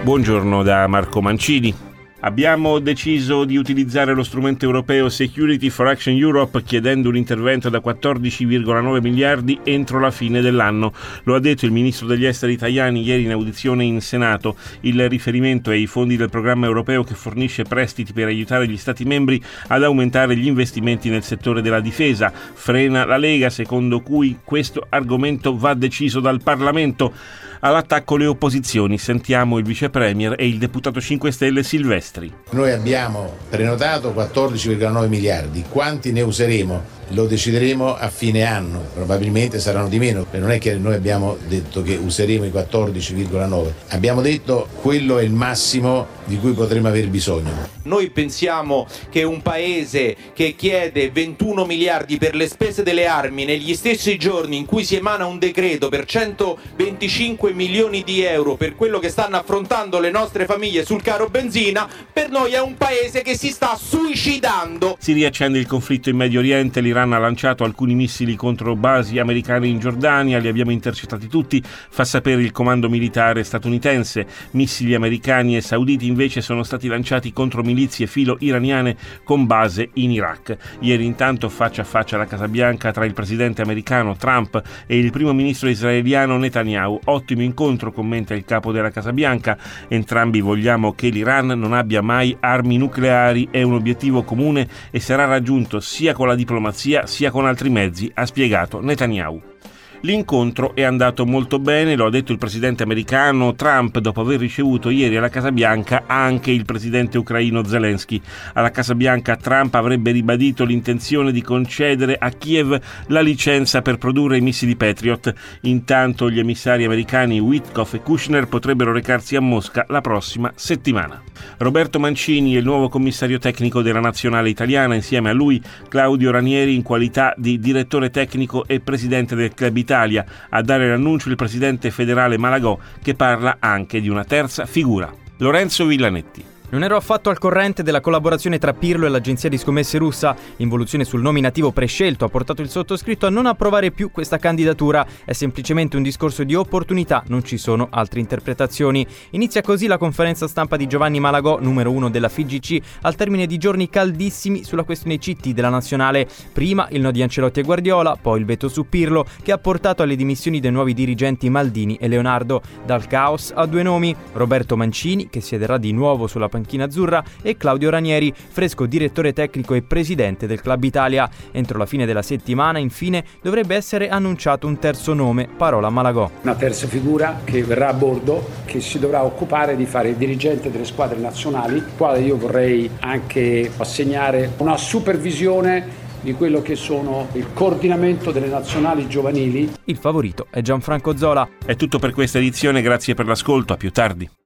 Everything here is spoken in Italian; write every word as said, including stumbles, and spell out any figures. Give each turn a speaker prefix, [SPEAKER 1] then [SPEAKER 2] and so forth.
[SPEAKER 1] Buongiorno da Marco Mancini. Abbiamo deciso di utilizzare lo strumento europeo Security for Action Europe chiedendo un intervento da quattordici virgola nove miliardi entro la fine dell'anno. Lo ha detto il ministro degli esteri Tajani ieri in audizione in Senato. Il riferimento è ai fondi del programma europeo che fornisce prestiti per aiutare gli Stati membri ad aumentare gli investimenti nel settore della difesa. Frena la Lega, secondo cui questo argomento va deciso dal Parlamento. All'attacco le opposizioni. Sentiamo il vice premier e il deputato cinque Stelle Silvestri.
[SPEAKER 2] Noi abbiamo prenotato quattordici virgola nove miliardi. Quanti ne useremo? Lo decideremo a fine anno, probabilmente saranno di meno. Non è che noi abbiamo detto che useremo i quattordici virgola nove, abbiamo detto quello è il massimo di cui potremo aver bisogno.
[SPEAKER 3] Noi pensiamo che un paese che chiede ventuno miliardi per le spese delle armi negli stessi giorni in cui si emana un decreto per centoventicinque milioni di euro per quello che stanno affrontando le nostre famiglie sul caro benzina, per noi è un paese che si sta suicidando.
[SPEAKER 1] Si riaccende il conflitto in Medio Oriente. L'Iran ha lanciato alcuni missili contro basi americane in Giordania, li abbiamo intercettati tutti, fa sapere il comando militare statunitense. Missili americani e sauditi invece sono stati lanciati contro milizie filo iraniane con base in Iraq. Ieri intanto faccia a faccia alla Casa Bianca tra il presidente americano Trump e il primo ministro israeliano Netanyahu. Ottimo incontro, commenta il capo della Casa Bianca. Entrambi vogliamo che l'Iran non abbia mai armi nucleari, è un obiettivo comune e sarà raggiunto sia con la diplomazia sia con altri mezzi, ha spiegato Netanyahu. L'incontro è andato molto bene, lo ha detto il presidente americano Trump dopo aver ricevuto ieri alla Casa Bianca anche il presidente ucraino Zelensky. Alla Casa Bianca Trump avrebbe ribadito l'intenzione di concedere a Kiev la licenza per produrre i missili Patriot. Intanto gli emissari americani Witkoff e Kushner potrebbero recarsi a Mosca la prossima settimana. Roberto Mancini è il nuovo commissario tecnico della nazionale italiana, insieme a lui Claudio Ranieri in qualità di direttore tecnico e presidente del Club Italia. A dare l'annuncio il presidente federale Malagò, che parla anche di una terza figura. Lorenzo Villanetti.
[SPEAKER 4] Non ero affatto al corrente della collaborazione tra Pirlo e l'agenzia di scommesse russa. L'involuzione sul nominativo prescelto ha portato il sottoscritto a non approvare più questa candidatura. È semplicemente un discorso di opportunità, non ci sono altre interpretazioni. Inizia così la conferenza stampa di Giovanni Malagò, numero uno della F I G C, al termine di giorni caldissimi sulla questione C T della nazionale. Prima il no di Ancelotti e Guardiola, poi il veto su Pirlo, che ha portato alle dimissioni dei nuovi dirigenti Maldini e Leonardo. Dal caos a due nomi: Roberto Mancini, che siederà di nuovo sulla panchina azzurra, e Claudio Ranieri, fresco direttore tecnico e presidente del Club Italia. Entro la fine della settimana, infine, dovrebbe essere annunciato un terzo nome, parola Malagò.
[SPEAKER 5] Una terza figura che verrà a bordo, che si dovrà occupare di fare il dirigente delle squadre nazionali, quale io vorrei anche assegnare una supervisione di quello che sono il coordinamento delle nazionali giovanili.
[SPEAKER 4] Il favorito è Gianfranco Zola.
[SPEAKER 1] È tutto per questa edizione, grazie per l'ascolto, a più tardi.